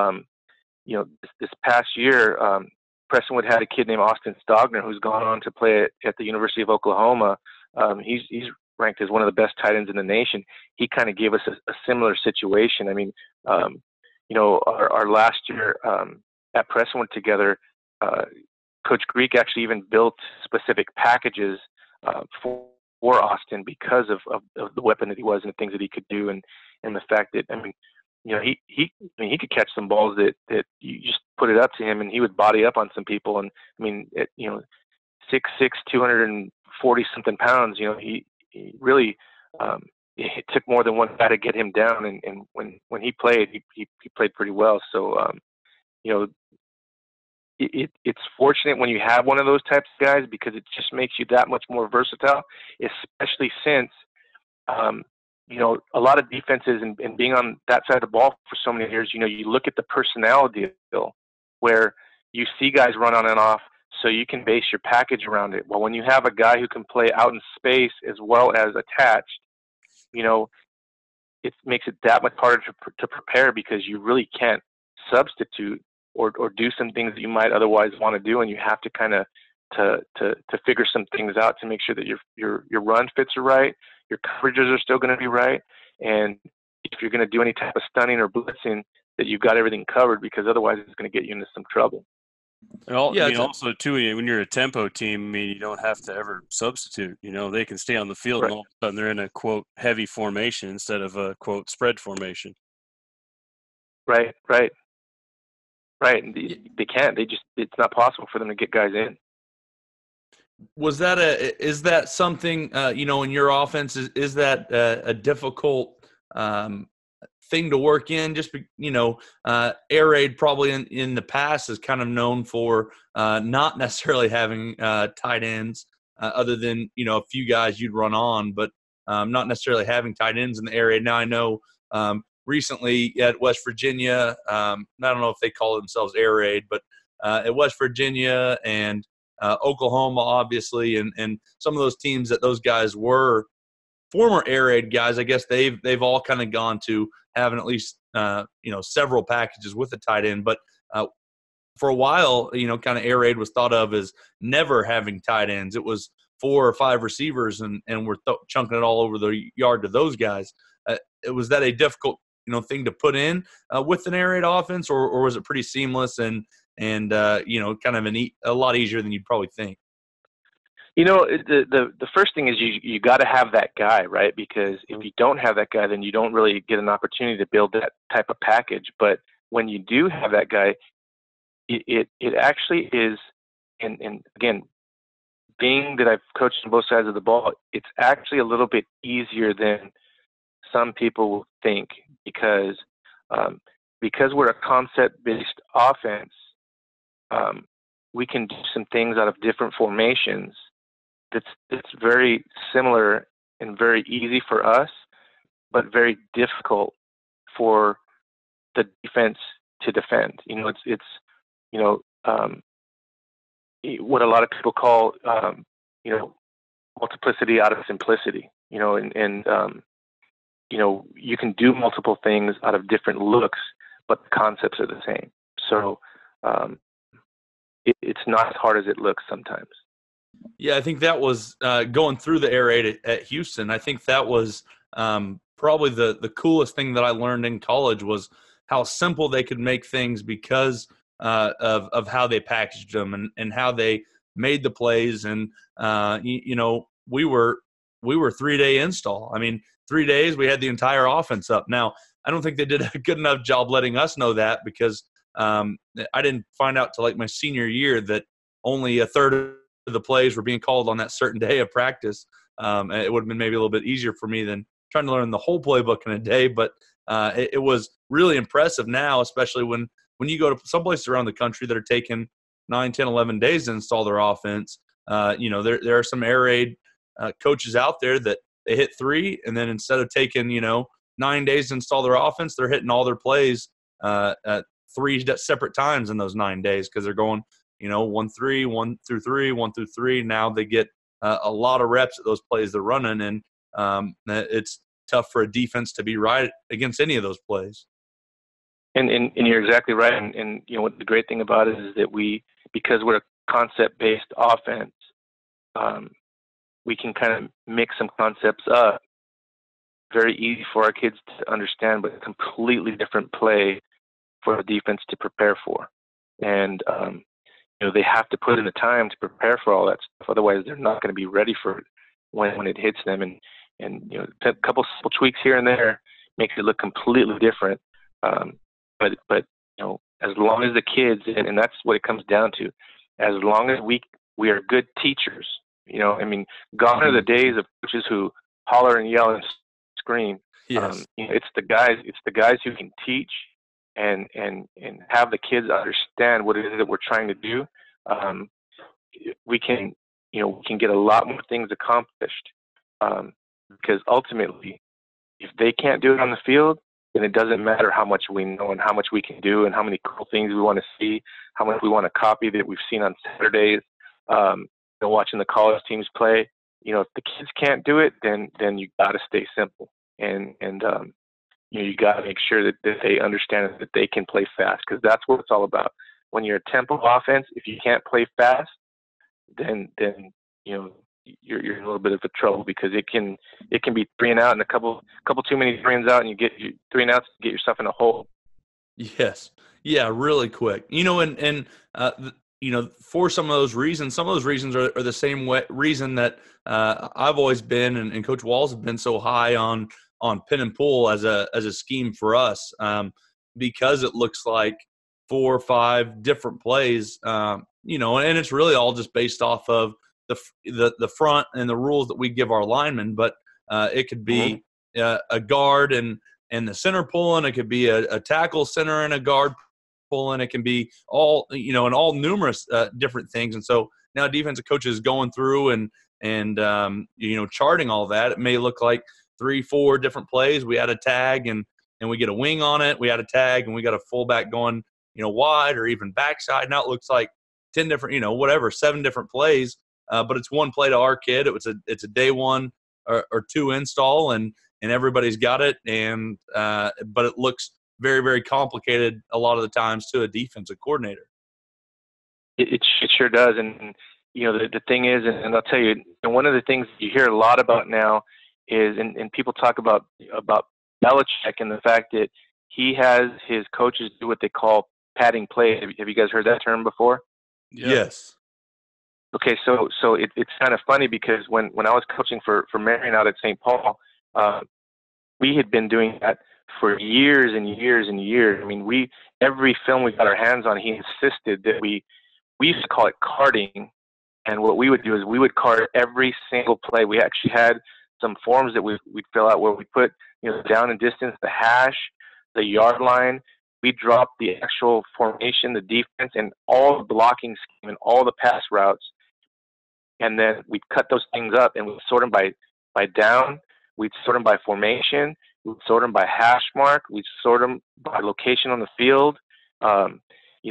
this past year, Prestonwood had a kid named Austin Stogner, who's gone on to play at the University of Oklahoma. He's ranked as one of the best tight ends in the nation. He kind of gave us a similar situation. I mean, our last year at Prestonwood together, Coach Greek actually even built specific packages for Austin, because of the weapon that he was and the things that he could do, and the fact that he could catch some balls that you just put it up to him and he would body up on some people. And 6'6", 240 something pounds. He really it took more than one guy to get him down. And when he played, he played pretty well. So it's fortunate when you have one of those types of guys, because it just makes you that much more versatile, especially since, a lot of defenses and being on that side of the ball for so many years, you look at the personality deal where you see guys run on and off, so you can base your package around it. Well, when you have a guy who can play out in space as well as attached, it makes it that much harder to prepare, because you really can't substitute or do some things that you might otherwise want to do, and you have to kind of to figure some things out to make sure that your run fits are right, your coverages are still going to be right, and if you're going to do any type of stunning or blitzing, that you've got everything covered, because otherwise it's going to get you into some trouble.
And also too, when you're a tempo team, I mean, you don't have to ever substitute. You know, they can stay on the field,
Right.
and all of a sudden they're in a quote heavy formation instead of a quote spread formation.
Right. And they can't. It's not possible for them to get guys in.
Is that something, in your offense, is that a difficult thing to work in? Just, air raid probably in the past is kind of known for not necessarily having tight ends other than, a few guys you'd run on, but not necessarily having tight ends in the air raid. Now I know recently at West Virginia, I don't know if they call themselves air raid, but at West Virginia and Oklahoma, obviously, and some of those teams that those guys were former air raid guys, I guess they've all kind of gone to having at least several packages with a tight end. But for a while, kind of air raid was thought of as never having tight ends. It was 4 or 5 receivers, and we're chunking it all over the yard to those guys. Was that a difficult thing to put in with an air raid offense, or was it pretty seamless and kind of a lot easier than you'd probably think?
The first thing is you got to have that guy, right? Because if you don't have that guy, then you don't really get an opportunity to build that type of package. But when you do have that guy, it actually is, and again, being that I've coached on both sides of the ball, it's actually a little bit easier than some people will think, because we're a concept-based offense, we can do some things out of different formations that's very similar and very easy for us, but very difficult for the defense to defend. It's what a lot of people call multiplicity out of simplicity. You can do multiple things out of different looks, but the concepts are the same. So it's not as hard as it looks sometimes.
Yeah, I think that was going through the air raid at Houston. I think that was probably the coolest thing that I learned in college was how simple they could make things because of how they packaged them and how they made the plays. And we were 3-day install. I mean, 3 days we had the entire offense up. Now I don't think they did a good enough job letting us know that, because I didn't find out till like my senior year that only a third of the plays were being called on that certain day of practice. It would have been maybe a little bit easier for me than trying to learn the whole playbook in a day, but it was really impressive now, especially when you go to some places around the country that are taking 9, 10, 11 days to install their offense. There are some air raid coaches out there that they hit 3, and then instead of taking 9 days to install their offense, they're hitting all their plays at 3 separate times in those 9 days, because they're going 1-3, 1 through 3, 1 through 3. Now they get a lot of reps at those plays they're running, and it's tough for a defense to be right against any of those plays.
And you're exactly right. And what the great thing about it is that because we're a concept-based offense, we can kind of mix some concepts up. Very easy for our kids to understand, but a completely different play for a defense to prepare for. And they have to put in the time to prepare for all that stuff. Otherwise, they're not going to be ready for it when it hits them. And a couple simple tweaks here and there makes it look completely different. But as long as the kids, and that's what it comes down to, as long as we are good teachers, gone are the days of coaches who holler and yell and scream.
Yes.
It's the guys who can teach and have the kids understand what it is that we're trying to do. We can get a lot more things accomplished, because ultimately, if they can't do it on the field, then it doesn't matter how much we know and how much we can do and how many cool things we want to see, how much we want to copy that we've seen on Saturdays, watching the college teams play. If the kids can't do it, then you got to stay simple. And you got to make sure that they understand that they can play fast, because that's what it's all about. When you're a tempo offense, if you can't play fast, then you're in a little bit of a trouble, because it can be 3 and out and a couple too many 3 and out, and you get 3 and outs to get yourself in a hole.
Yes. Yeah, really quick. For some of those reasons are the same reason that I've always been, and Coach Walls has been so high on pin and pull as a scheme for us, because it looks like 4 or 5 different plays, and it's really all just based off of the front and the rules that we give our linemen. But it could be a guard and the center pulling. It could be a tackle center and a guard pulling. It can be all, and all numerous different things. And so now defensive coaches going through and charting all that. It may look like 3-4 different plays. We add a tag and we get a wing on it. We add a tag and we got a fullback going, wide or even backside. Now it looks like 10 different, 7 different plays. But it's one play to our kid. It's a day 1 or 2 install, and everybody's got it. And but it looks very, very complicated a lot of the times to a defensive coordinator.
It sure does. And the thing is, and I'll tell you, one of the things you hear a lot about now is, and people talk about Belichick and the fact that he has his coaches do what they call padding plays. Have you guys heard that term before?
Yes.
Okay, so it's kind of funny, because when I was coaching for Marion out at St. Paul, we had been doing that for years and years and years. I mean, every film we got our hands on, he insisted that we used to call it carding, and what we would do is we would card every single play. We actually had some forms that we'd fill out where we put down and distance, the hash, the yard line. We dropped the actual formation, the defense, and all the blocking scheme and all the pass routes. And then we'd cut those things up and we'd sort them by down. We'd sort them by formation. We'd sort them by hash mark. We'd sort them by location on the field. And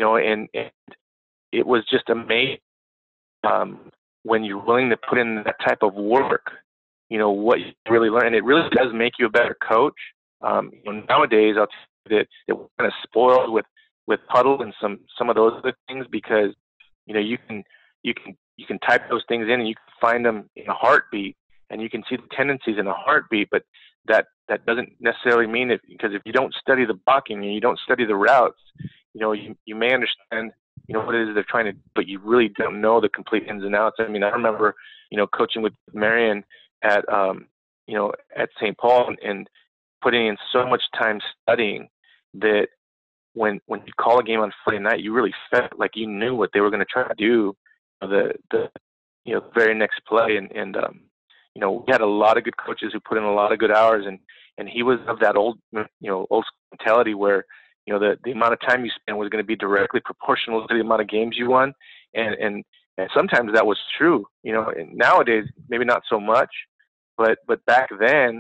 it was just amazing when you're willing to put in that type of work, what you really learn. And it really does make you a better coach. Nowadays, I'll tell you that we're kind of spoiled with Huddle and some of those other things, because you can type those things in and you can find them in a heartbeat, and you can see the tendencies in a heartbeat. But that doesn't necessarily mean that, because if you don't study the blocking and you don't study the routes, you may understand what it is they're trying to do, but you really don't know the complete ins and outs. I mean, I remember coaching with Marion at St. Paul and putting in so much time studying that when you call a game on Friday night, you really felt like you knew what they were going to try to do the very next play. And we had a lot of good coaches who put in a lot of good hours, and he was of that old school mentality where the amount of time you spend was going to be directly proportional to the amount of games you won. And sometimes that was true, and nowadays maybe not so much, but back then,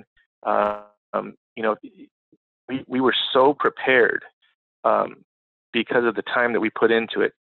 we were so prepared because of the time that we put into it.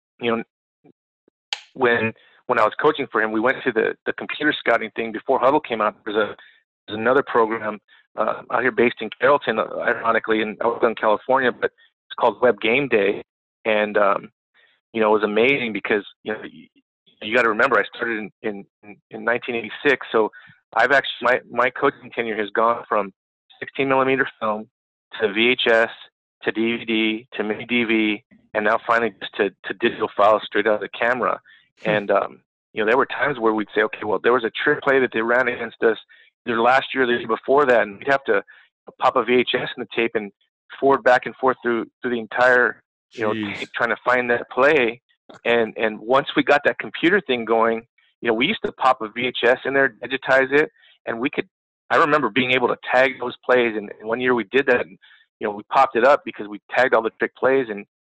When I was coaching for him, we went to the computer scouting thing before Huddle came out. There's another program out here based in Carrollton, ironically, in Oakland, California, but it's called Web Game Day. And, it was amazing because, you got to remember, I started in 1986. So I've actually, my coaching tenure has gone from 16 millimeter film to VHS to DVD to mini DV, and now finally just to digital files straight out of the camera. And, there were times where we'd say, okay, well, there was a trick play that they ran against us either last year or the year before that, and we'd have to pop a VHS in the tape and forward back and forth through the entire, tape, trying to find that play. And once we got that computer thing going, we used to pop a VHS in there, digitize it, and I remember being able to tag those plays. And one year we did that, and, we popped it up because we tagged all the trick plays.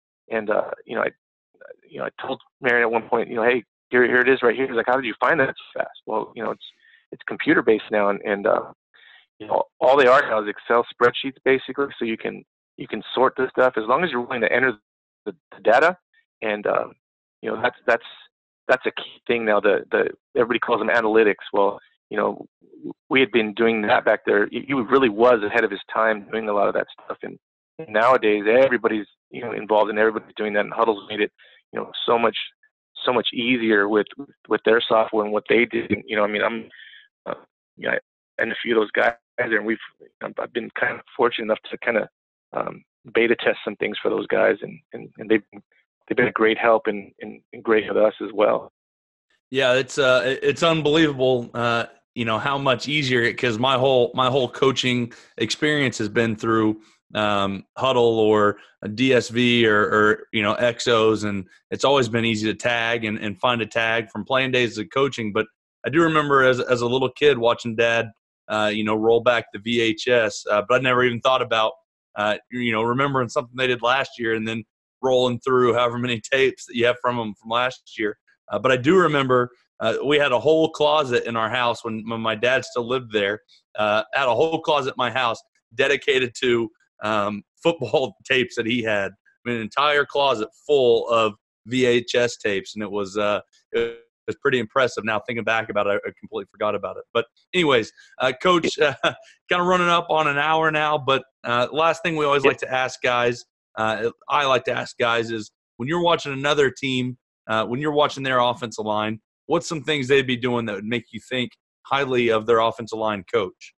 I told Marion at one point, hey, here it is right here. He's like, how did you find that so fast? Well, it's computer based now, and all they are now is Excel spreadsheets basically. So you can sort this stuff as long as you're willing to enter the data, and that's a key thing now. The everybody calls them analytics. Well, we had been doing that back there. He really was ahead of his time doing a lot of that stuff. And nowadays, everybody's involved, and everybody's doing that. And Hudl's made it so much easier with their software and what they did. I'm and a few of those guys there, and I've been kind of fortunate enough to kind of beta test some things for those guys, and they've been a great help and great with us as well.
Yeah, it's unbelievable, how much easier, because my whole coaching experience has been through Hudl or a DSV or Exos, and it's always been easy to tag and find a tag from playing days of coaching. But I do remember as a little kid watching Dad, roll back the VHS, but I never even thought about, remembering something they did last year and then rolling through however many tapes that you have from them from last year. But I do remember we had a whole closet in our house when my dad still lived there. Had a whole closet in my house dedicated to football tapes that he had. An entire closet full of VHS tapes, and it was pretty impressive. Now thinking back about it, I completely forgot about it. But anyways, Coach, kind of running up on an hour now. But last thing we always like to ask guys, I like to ask guys, is when you're watching another team, when you're watching their offensive line, what's some things they'd be doing that would make you think highly of their offensive line coach?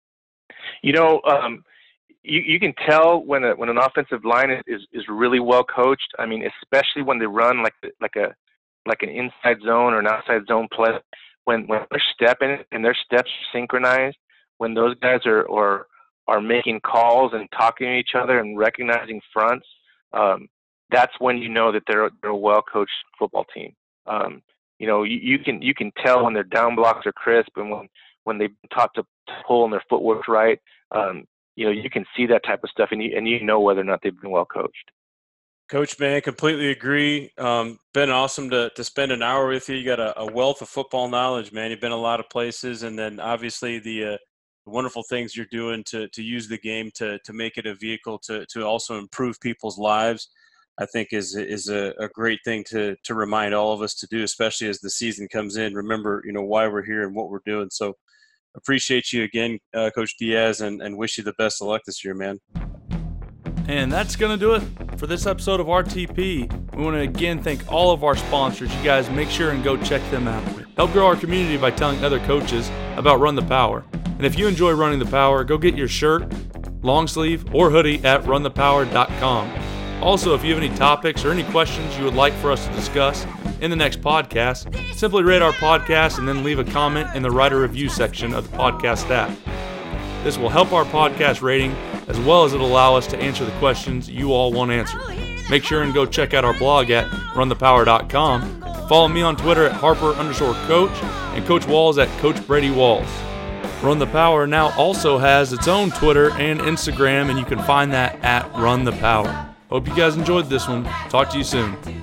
You can tell when an offensive line is really well coached. I mean, especially when they run like an inside zone or an outside zone play. When they're stepping and their steps are synchronized, when those guys are making calls and talking to each other and recognizing fronts, that's when you know that they're a well coached football team. You can tell when their down blocks are crisp and when they've taught to pull and their footwork's right. You can see that type of stuff, and you know whether or not they've been well coached.
Coach, man, completely agree. Been awesome to spend an hour with you. You got a wealth of football knowledge, man. You've been a lot of places, and then obviously the wonderful things you're doing to use the game to make it a vehicle to also improve people's lives, I think is a great thing to remind all of us to do, especially as the season comes in. Remember, why we're here and what we're doing. So appreciate you again, Coach Diaz, and wish you the best of luck this year, man.
And that's going to do it for this episode of RTP. We want to again thank all of our sponsors. You guys make sure and go check them out. Help grow our community by telling other coaches about Run the Power. And if you enjoy running the Power, go get your shirt, long sleeve, or hoodie at runthepower.com. Also, if you have any topics or any questions you would like for us to discuss in the next podcast, simply rate our podcast and then leave a comment in the writer review section of the podcast app. This will help our podcast rating, as well as it'll allow us to answer the questions you all want answered. Make sure and go check out our blog at runthepower.com. Follow me on Twitter at Harper_Coach and Coach Walls at Coach Brady Walls. Run the Power now also has its own Twitter and Instagram, and you can find that at Run the Power. Hope you guys enjoyed this one. Talk to you soon.